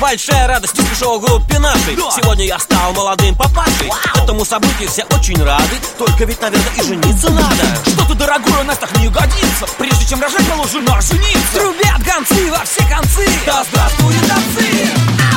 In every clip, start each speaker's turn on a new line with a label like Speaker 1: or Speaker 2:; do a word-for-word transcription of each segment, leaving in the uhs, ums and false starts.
Speaker 1: большая радость в шоу-группе нашей. Сегодня я стал молодым папашей. Этому событию все очень рады. Только ведь, наверное, и жениться надо.
Speaker 2: Что-то, дорогой, у нас так не годится. Прежде чем рожать, положено жениться.
Speaker 1: Трубят гонцы во все концы.
Speaker 2: Да здравствует танцы!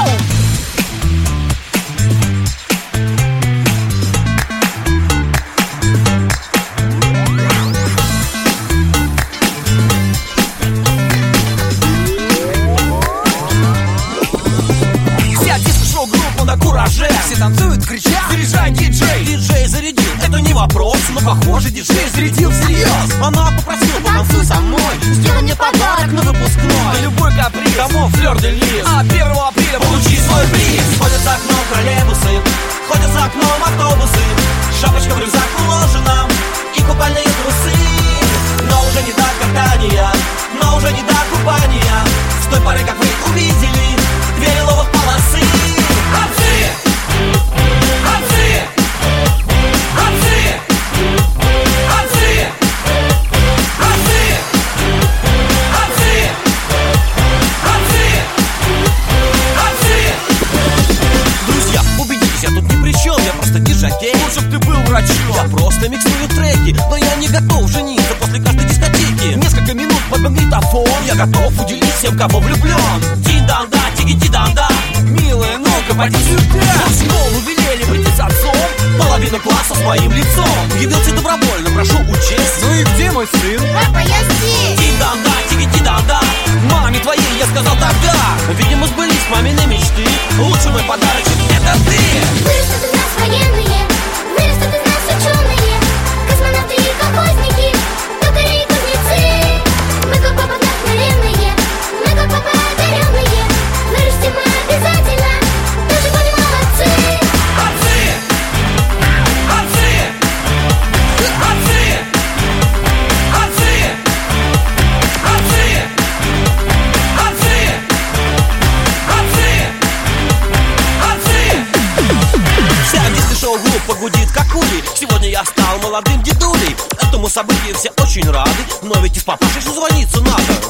Speaker 1: На кураже,
Speaker 2: все танцуют, кричат, заряжай диджей.
Speaker 1: Диджей зарядил, это не вопрос, но похоже, диджей зарядил всерьез. Она попросила, потанцуй со мной, сделай мне подарок на выпускной.
Speaker 2: На любой каприз,
Speaker 1: кому флёр-де-лиз.
Speaker 2: А первого апреля
Speaker 1: получи свой приз. Ходят за окном троллейбусы, ходят за окном автобусы. Шапочка в рюкзак уложена и купальные трусы. Но уже не до катания, но уже не до купания. С той поры, как вы увидели две лиловых полосы.
Speaker 2: Лучше б ты был врачом.
Speaker 1: Я просто миксую треки, но я не готов жениться после каждой дискотеки.
Speaker 2: Несколько минут под магнитофон.
Speaker 1: Я готов уделить всем, кого влюблен. Дин-дан-да, тиги-ти-дан-да.
Speaker 2: Милая, ну-ка, поди сюда.
Speaker 1: В школу велели прийти с отцом. Половина класса с моим лицом. Явился добровольно, прошу учесть.
Speaker 2: Ну и где мой сын?
Speaker 3: Папа, я здесь.
Speaker 1: Дин-дан-да, тиги-ти-дан-да. Маме твоей я сказал тогда. Видимо, сбылись мамины мечты. Лучший мой подарочек — это ты.
Speaker 3: Вырастут из нас военные, вырастут из нас ученые, космонавты и колхозники, токари и кузнецы. Мы как папа вдохновенные, мы как папа одаренные. Вырастем мы обязательно, тоже будем молодцы.
Speaker 1: Отцы! Отцы! Отцы! Отцы! Отцы! Отцы! Отцы! Отцы! Вся диско-шоу-группа гудит, как ули. Сегодня я стал молодым дедулей. Этому событию все очень рады. Но ведь из папаши звониться надо.